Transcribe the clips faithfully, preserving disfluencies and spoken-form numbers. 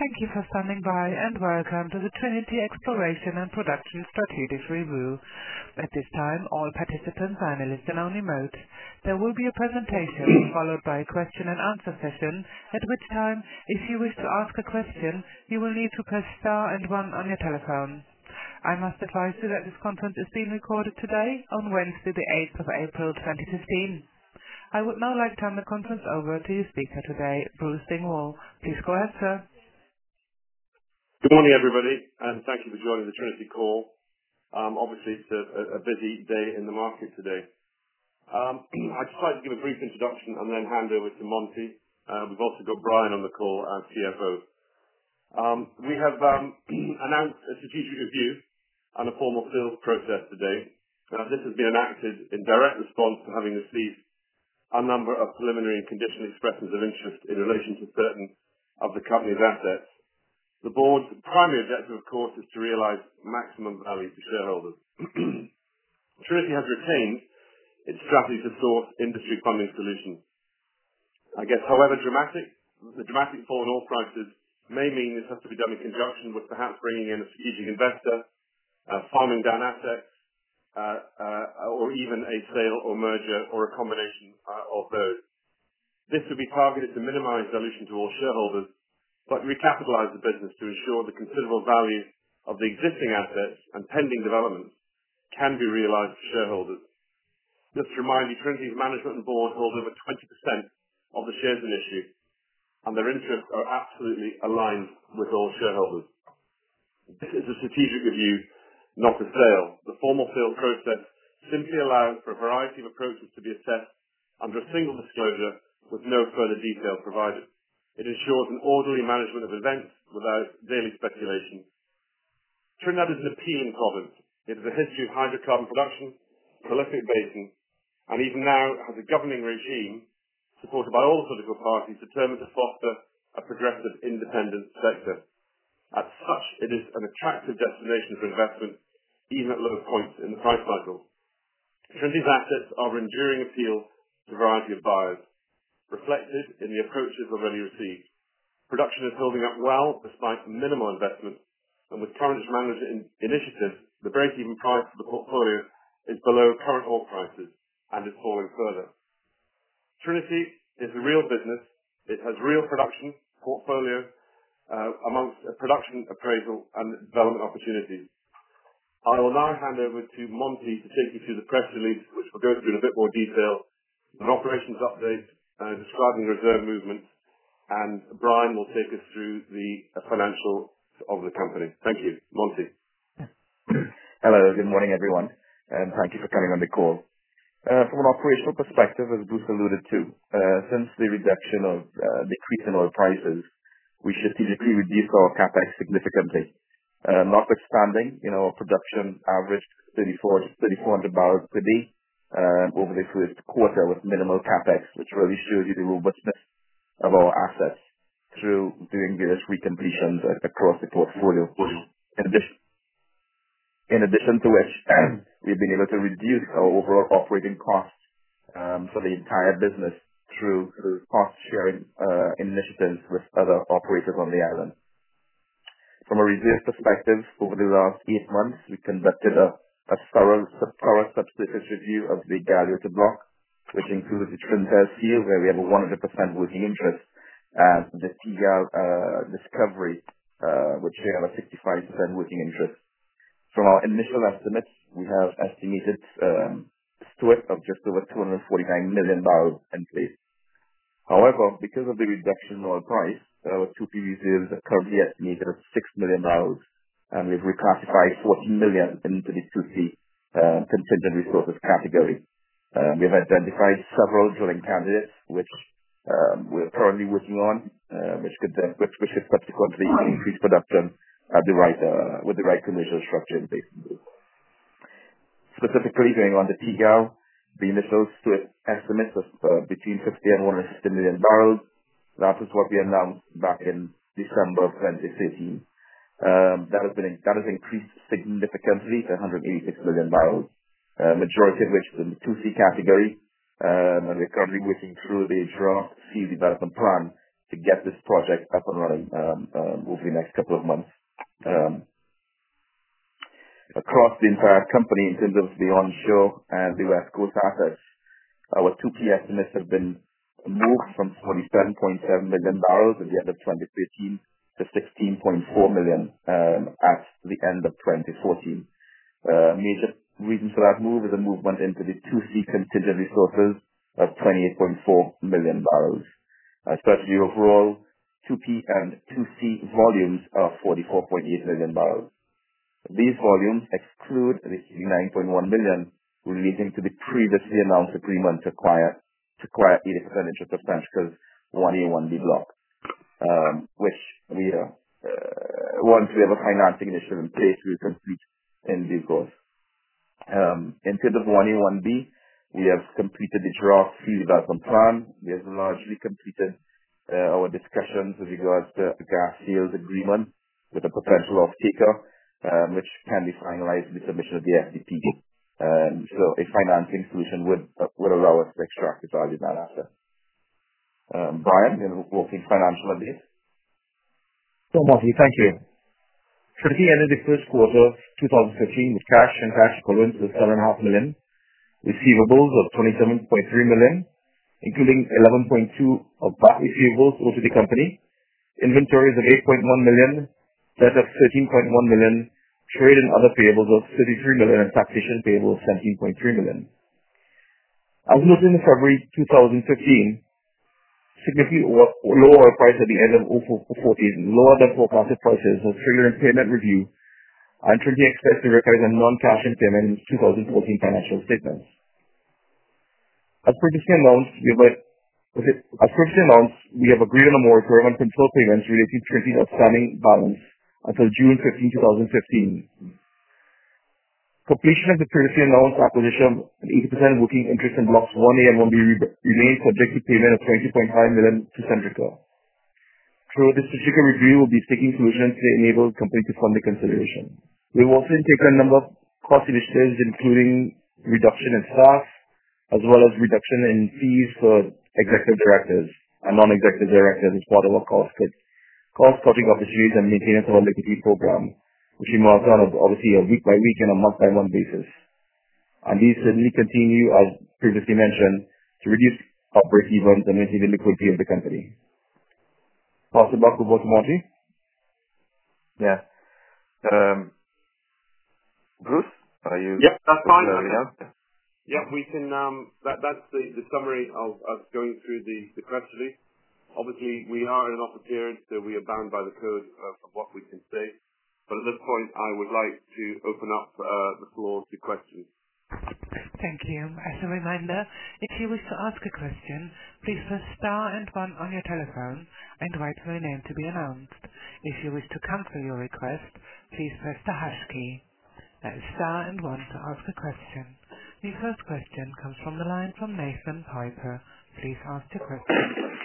Thank you for standing by, and welcome to the Trinity Exploration and Production Strategic Review. At this time, all participants are in a listen-only mode. There will be a presentation followed by a question and answer session, at which time, if you wish to ask a question, you will need to press star and one on your telephone. I must advise you that this conference is being recorded today, on Wednesday the eighth of April twenty fifteen. I would now like to turn the conference over to your speaker today, Bruce Dingwall. Please go ahead, sir. Good morning, everybody, and thank you for joining the Trinity call. Um, obviously, it's a, a busy day in the market today. Um, I'd just like to give a brief introduction and then hand over to Monty. Uh, we've also got Brian on the call as C F O. Um, we have um, announced a strategic review and a formal sales process today. Uh, this has been enacted in direct response to having received a number of preliminary and conditional expressions of interest in relation to certain of the company's assets. The board's primary objective, of course, is to realise maximum value for shareholders. Trinity has retained its strategy to source industry funding solutions. I guess, however dramatic, the dramatic fall in oil prices may mean this has to be done in conjunction with perhaps bringing in a strategic investor, uh, farming down assets, uh, uh, or even a sale or merger or a combination uh, of those. This would be targeted to minimise dilution to all shareholders, but recapitalise the business to ensure the considerable value of the existing assets and pending developments can be realised for shareholders. Just to remind you, Trinity's management and board hold over twenty percent of the shares in issue, and their interests are absolutely aligned with all shareholders. This is a strategic review, not a sale. The formal sale process simply allows for a variety of approaches to be assessed under a single disclosure with no further detail provided. It ensures an orderly management of events without daily speculation. Trinidad is an appealing province. It has a history of hydrocarbon production, prolific basin, and even now has a governing regime supported by all political parties determined to foster a progressive independent sector. As such, it is an attractive destination for investment, even at low points in the price cycle. Trinity's assets are of enduring appeal to a variety of buyers, reflected in the approaches already received. Production is holding up well despite minimal investment, and with current management in- initiatives, the break-even price of the portfolio is below current oil prices and is falling further. Trinity is a real business. It has real production portfolio uh, amongst uh, production appraisal and development opportunities. I will now hand over to Monty to take you through the press release, which will go through in a bit more detail, an operations update, uh, describing reserve movements, and Brian will take us through the uh, financial of the company. Thank you. Monty. Hello, good morning, everyone, and thank you for coming on the call. Uh, from an operational perspective, as Bruce alluded to, uh, since the reduction of uh, decrease in oil prices, we strategically reduced our capex significantly. Uh, notwithstanding, you know, our production averaged thirty-four to thirty-four hundred barrels per day uh, over the first quarter with minimal capex, which really shows you the robustness of our assets through doing various recompletions uh, across the portfolio. In addition, in addition to which, we've been able to reduce our overall operating costs um, for the entire business through, through cost-sharing uh, initiatives with other operators on the island. From a reserve perspective, over the last eight months, we conducted a, a thorough, thorough subsurface review of the Galeota block, which includes the Trinidad field, where we have a one hundred percent working interest, and the Tigal uh, discovery, uh, which we have a sixty-five percent working interest. From our initial estimates, we have estimated um, stores of just over two hundred forty-nine million barrels in place. However, because of the reduction in oil price, our two P reserves are currently estimated at six million barrels, and we've reclassified fourteen million into the two C uh, contingent resources category. Um, we've identified several drilling candidates, which um, we're currently working on, uh, which could then, which, which could subsequently increase production at the right, uh, with the right commercial structure in place. Specifically, going on the Tigal, the initial split estimates of uh, between fifty and one hundred fifty million barrels. That is what we announced back in December of twenty thirteen. Um, that has been that has increased significantly to one hundred eighty-six million barrels, uh, majority of which is in the two C category, um, and we're currently working through the draft field development plan to get this project up and running um, um, over the next couple of months. Um, across the entire company, in terms of the onshore and the West Coast assets, our two P estimates have been moved from forty-seven point seven million barrels at the end of twenty thirteen to sixteen point four million um, at the end of twenty fourteen. Uh, major reason for that move is a movement into the two C contingent resources of twenty-eight point four million barrels. Especially overall, two P and two C volumes are forty-four point eight million barrels. These volumes exclude the nine point one million relating to the previously announced agreement to acquire to acquire eighty percent interest of Centrica's one A, one B block, um, which we uh, uh, once we have a financing initiative in place, we will complete in due course. Um, in terms of one A, one B, we have completed the draft field development plan. We have largely completed uh, our discussions with regards to a gas sales agreement with a potential off-taker, um, which can be finalized with the submission of the F D P. Um, so a financing solution would uh, would allow us to extract the value of that asset. Um, Brian, in working financial update. So, Marty, thank you. Trinity ended the first quarter of twenty fifteen with cash and cash equivalents of seven point five million, receivables of twenty-seven point three million, including eleven point two of back receivables owed to the company, inventories of eight point one million, debt of thirteen point one million, trade and other payables of thirty-three million, and taxation payable of seventeen point three million. As noted in February twenty fifteen, significantly lower oil price at the end of fourteen, lower than forecasted prices, has triggered impairment review, and Trinity expects to recognize a non-cash impairment in twenty fourteen financial statements. As previously announced, we have, as previously announced, we have agreed on a moratorium on principal payments relating to Trinity's outstanding balance until June fifteenth, twenty fifteen. Completion of the previously announced acquisition of an eighty percent working interest in blocks one A and one B remains subject to payment of twenty point five million to Centrica. Through the strategic review, we'll be seeking solutions to enable the company to fund the consideration. We've also taken a number of cost initiatives, including reduction in staff, as well as reduction in fees for executive directors and non-executive directors as part of our cost cut, cost-cutting opportunities and maintenance of our liquidity program, which we monitor on a, obviously a week-by-week and a month-by-month basis. And these certainly continue, as previously mentioned, to reduce our break-evens and maintain the liquidity of the company. Pass it back over to Monty. Yeah. Um, Bruce, are you? Yep, that's fine. Uh, yeah, we can. Um, that that's the, the summary of, of going through the, the press release. Obviously, we are in an offer period, so we are bound by the code of, of what we can say. But at this point, I would like to open up uh, the floor to questions. Thank you. As a reminder, if you wish to ask a question, please press star and one on your telephone and wait for your name to be announced. If you wish to cancel your request, please press the hash key. That is star and one to ask a question. The first question comes from the line from Nathan Piper. Please ask your question.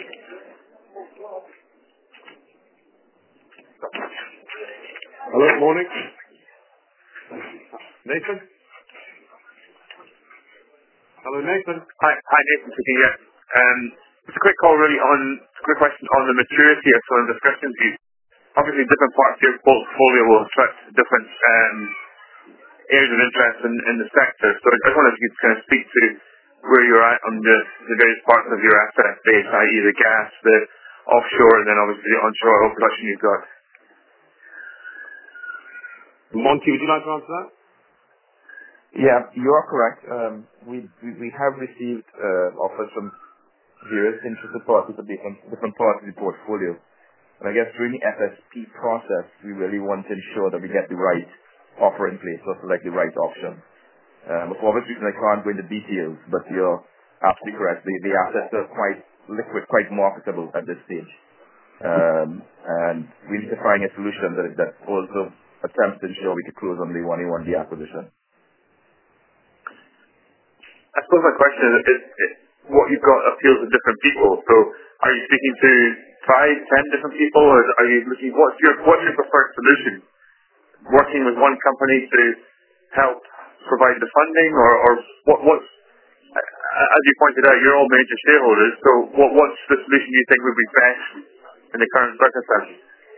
Hello, morning. Nathan? Hello, Nathan. Hi, hi, Nathan speaking. Yeah. Um, just a quick call really on, a quick question on the maturity of some of the discussions you. Obviously, different parts of your portfolio will attract different um, areas of interest in, in the sector. So I just wanted to kind of speak to where you're at on the, the various parts of your asset base, that is the gas, the offshore, and then obviously the onshore oil production you've got. Monty, would you like to answer that? Yeah, you are correct. Um, we, we we have received uh, offers from various interested parties of different, different parts of the portfolio. And I guess during the F S P process, we really want to ensure that we get the right offer in place or select the right option. Um, for obvious reasons, I can't go into details, but you're absolutely correct. The, the assets are quite liquid, quite marketable at this stage. Um, and we need to find a solution that, that also attempts to ensure we can close on the one A one B acquisition. I suppose my question is, is, is what you've got appeals to different people. So are you speaking to five, ten different people, or are you looking, what's your, what's your preferred solution? Working with one company to help provide the funding, or, or what, what's, as you pointed out, you're all major shareholders, so what, what's the solution you think would be best in the current circumstances?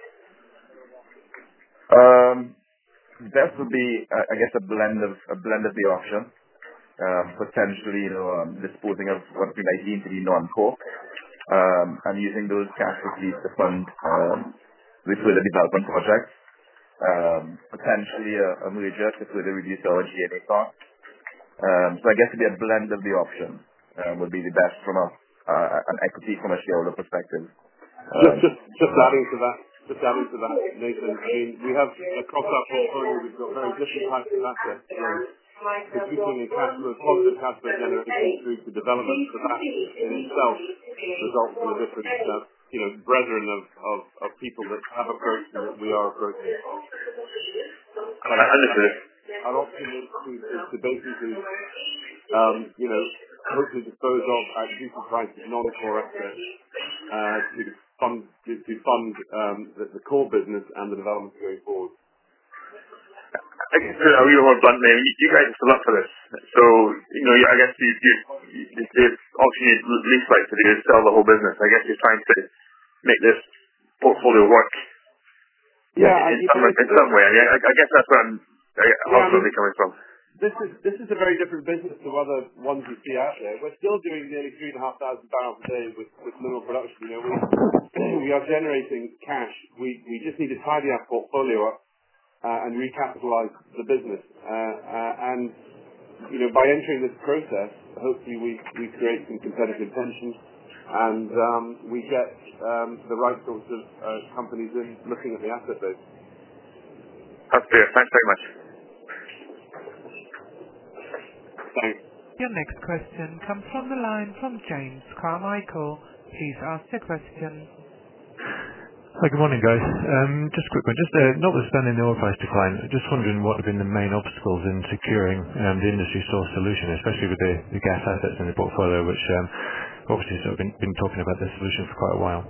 Um, best would be, uh, I guess, a blend of a blend of the option. Um, potentially, you know, um, disposing of what we might deem to be non-core, um, and using those cash proceeds to fund um, the further development projects. Um, potentially a, a merger to further reduce our G and A costs. Um, so I guess it'd be a blend of the options uh, would be the best from a uh, an equity from a shareholder perspective. Just Um, just just adding to that, just adding to that, Nathan. I mean, we have across our portfolio, we've got very different types of assets. You know, producing a cash flow, positive cash flow generation through to development. So that in itself results in a different, uh, you know, brethren of, of, of people that have approached and that we are approaching. Well, I understood. Our option is to, is to basically, um, you know, hopefully dispose of at decent prices non-core assets uh, to fund to, to fund um, the, the core business and the development going forward. I guess uh, a real more blunt name, you, you guys are still up for this. So, you know, I guess you, you, you, the option you'd least like to do is sell the whole business. I guess you're trying to make this portfolio work Yeah, in, in, I, some, in some way. I, mean, I, I guess that's where I'm uh, ultimately yeah, I mean, coming from. This is this is a very different business to other ones you see out there. We're still doing nearly three and a half thousand barrels a day with, with minimal production. You know, we we are generating cash. We we just need to tidy our portfolio up uh, and recapitalize the business. Uh, uh, and you know, by entering this process, hopefully we we create some competitive tension, and um, we get um, the right sorts of uh, companies in looking at the asset base. That's clear. Thanks very much. Thanks. Your next question comes from the line from James Carmichael. Please ask your question. Hi, good morning, guys. Um, Just a quick one. Just uh, notwithstanding the oil price decline, just wondering what have been the main obstacles in securing um, the industry source solution, especially with the the gas assets in the portfolio, which um, obviously sort of been been talking about this solution for quite a while.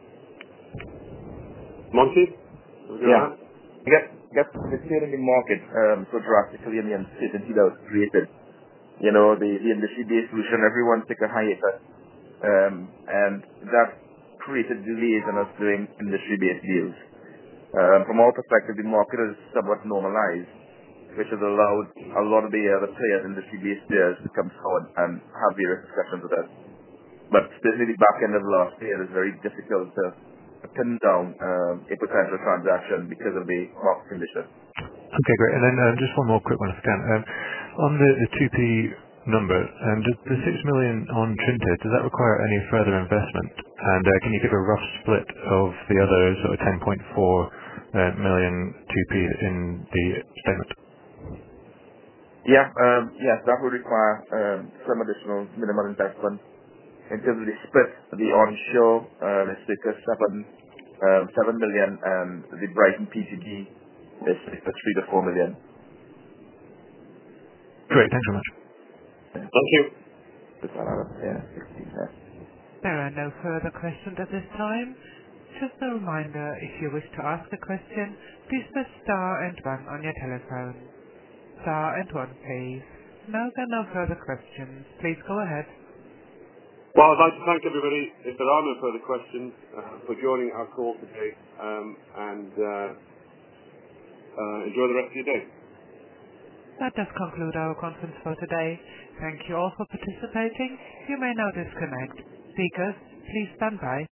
Monty? yeah, I guess, I guess the change in the market um, so drastically and the uncertainty that was created. You know, the, the industry-based solution, everyone took a hiatus, um, and that created delays in us doing industry-based deals. Um, from our perspective, the market is somewhat normalized, which has allowed a lot of the other players, industry-based players, to come forward and have various discussions with us. But especially the back end of last year, it is very difficult to pin down um, a potential transaction because of the market conditions. Okay, great. And then um, just one more quick one if I can. Um, On the the two P number, um, does the six million on Trinidad, does that require any further investment? And uh, can you give a rough split of the other sort of ten point four uh, million two P in the statement? Yeah, um, yes, that would require um, some additional minimal investment. In terms of the split, the onshore um, is circa seven, um, seven million, and the Brighton P G D is circa three to four million. Great. Thanks so much. Thank you. Just that out of, yeah, sixteen, yeah. There are no further questions at this time. Just a reminder, if you wish to ask a question, please press star and one on your telephone. Star and one, please. No, there are no further questions. Please go ahead. Well, I'd like to thank everybody, if there are no further questions, uh, for joining our call today, um, and uh, uh, enjoy the rest of your day. That does conclude our conference for today. Thank you all for participating. You may now disconnect. Speakers, please stand by.